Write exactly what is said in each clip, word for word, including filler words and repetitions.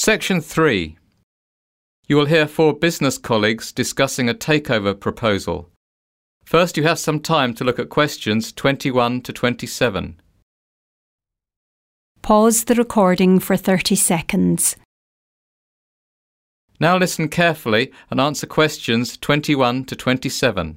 Section three. You will hear four business colleagues discussing a takeover proposal. First, you have some time to look at questions twenty-one to twenty-seven. Pause the recording for thirty seconds. Now listen carefully and answer questions twenty-one to twenty-seven.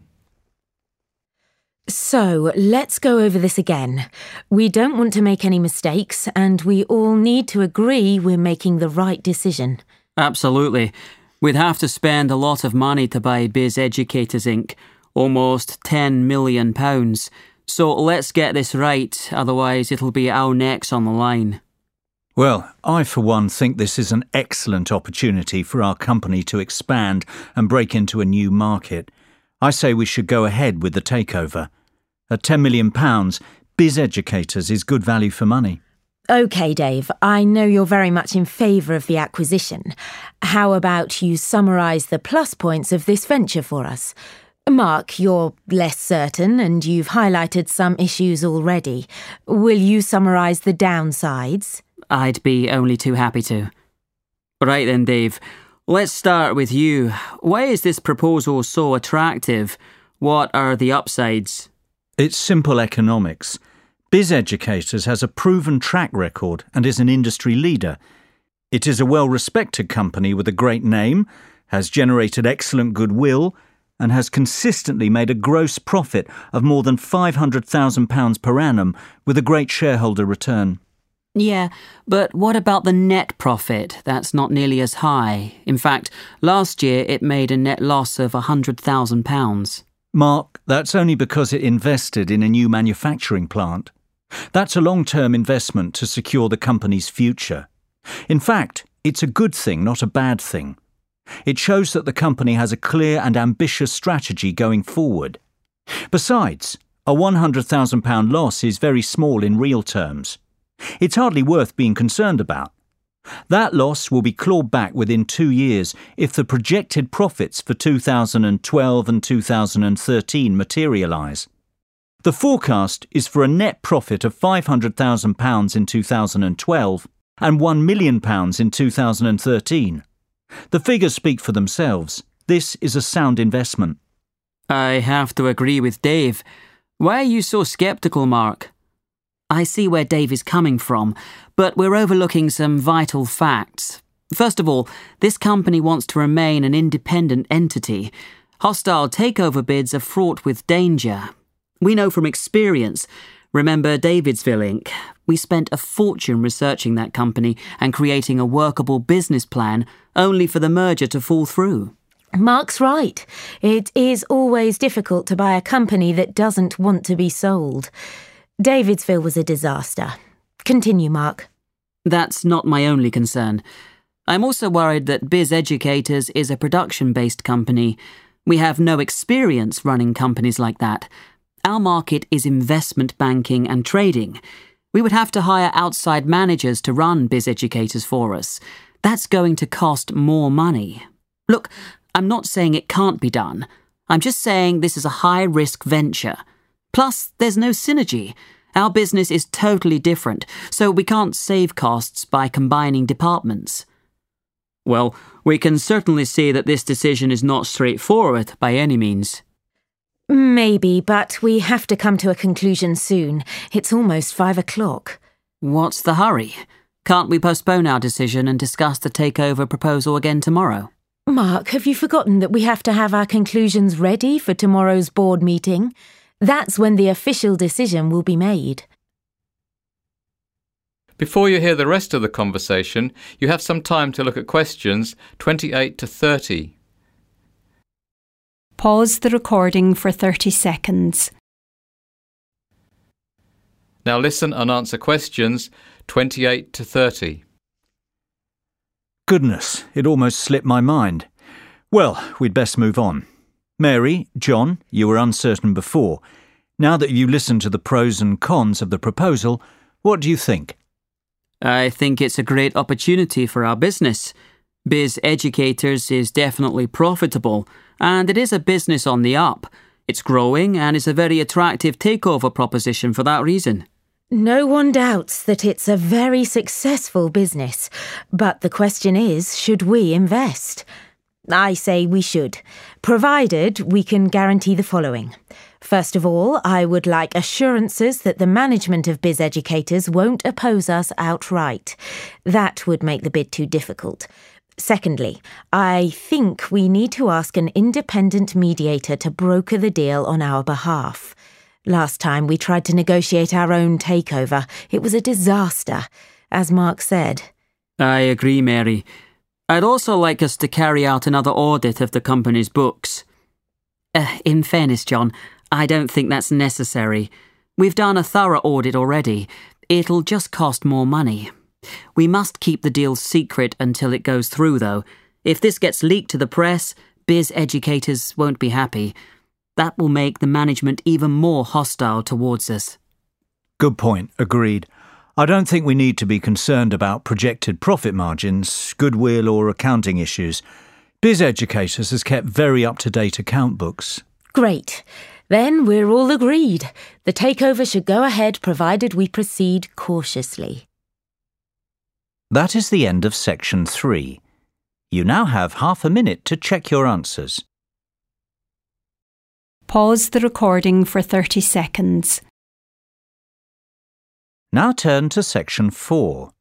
So, let's go over this again. We don't want to make any mistakes, and we all need to agree we're making the right decision. Absolutely. We'd have to spend a lot of money to buy Biz Educators Incorporated, almost ten million pounds. So let's get this right, otherwise it'll be our necks on the line. Well, I for one think this is an excellent opportunity for our company to expand and break into a new market. I say we should go ahead with the takeover. At ten million pounds, Biz Educators is good value for money. OK, Dave, I know you're very much in favour of the acquisition. How about you summarise the plus points of this venture for us? Mark, you're less certain and you've highlighted some issues already. Will you summarise the downsides? I'd be only too happy to. Right then, Dave. Let's start with you. Why is this proposal so attractive? What are the upsides? It's simple economics. Biz Educators has a proven track record and is an industry leader. It is a well-respected company with a great name, has generated excellent goodwill, and has consistently made a gross profit of more than five hundred thousand pounds per annum with a great shareholder return. Yeah, but what about the net profit? That's not nearly as high. In fact, last year it made a net loss of one hundred thousand pounds. Mark, that's only because it invested in a new manufacturing plant. That's a long-term investment to secure the company's future. In fact, it's a good thing, not a bad thing. It shows that the company has a clear and ambitious strategy going forward. Besides, a one hundred thousand pounds loss is very small in real terms. It's hardly worth being concerned about. That loss will be clawed back within two years if the projected profits for two thousand twelve and two thousand thirteen materialise. The forecast is for a net profit of five hundred thousand pounds in two thousand twelve and one million pounds in two thousand thirteen. The figures speak for themselves. This is a sound investment. I have to agree with Dave. Why are you so sceptical, Mark? I see where Dave is coming from, but we're overlooking some vital facts. First of all, this company wants to remain an independent entity. Hostile takeover bids are fraught with danger. We know from experience. Remember Davidsville Incorporated? We spent a fortune researching that company and creating a workable business plan, only for the merger to fall through. Mark's right. It is always difficult to buy a company that doesn't want to be sold. Davidsville was a disaster. Continue, Mark. That's not my only concern. I'm also worried that Biz Educators is a production-based company. We have no experience running companies like that. Our market is investment banking and trading. We would have to hire outside managers to run Biz Educators for us. That's going to cost more money. Look, I'm not saying it can't be done. I'm just saying this is a high-risk venture. Plus, there's no synergy. Our business is totally different, so we can't save costs by combining departments. Well, we can certainly see that this decision is not straightforward by any means. Maybe, but we have to come to a conclusion soon. It's almost five o'clock. What's the hurry? Can't we postpone our decision and discuss the takeover proposal again tomorrow? Mark, have you forgotten that we have to have our conclusions ready for tomorrow's board meeting? That's when the official decision will be made. Before you hear the rest of the conversation, you have some time to look at questions twenty-eight to thirty. Pause the recording for thirty seconds. Now listen and answer questions twenty-eight to thirty. Goodness, it almost slipped my mind. Well, we'd best move on. Mary, John, you were uncertain before. Now that you listened to the pros and cons of the proposal, what do you think? I think it's a great opportunity for our business. Biz Educators is definitely profitable, and it is a business on the up. It's growing and is a very attractive takeover proposition for that reason. No one doubts that it's a very successful business, but the question is, should we invest? I say we should, provided we can guarantee the following. First of all, I would like assurances that the management of Biz Educators won't oppose us outright. That would make the bid too difficult. Secondly, I think we need to ask an independent mediator to broker the deal on our behalf. Last time we tried to negotiate our own takeover. It was a disaster, as Mark said. I agree, Mary. I'd also like us to carry out another audit of the company's books. Uh, in fairness, John, I don't think that's necessary. We've done a thorough audit already. It'll just cost more money. We must keep the deal secret until it goes through, though. If this gets leaked to the press, Biz Educators won't be happy. That will make the management even more hostile towards us. Good point, agreed. I don't think we need to be concerned about projected profit margins, goodwill or accounting issues. Biz Educators has kept very up-to-date account books. Great. Then we're all agreed. The takeover should go ahead provided we proceed cautiously. That is the end of section three. You now have half a minute to check your answers. Pause the recording for thirty seconds. Now turn to section four.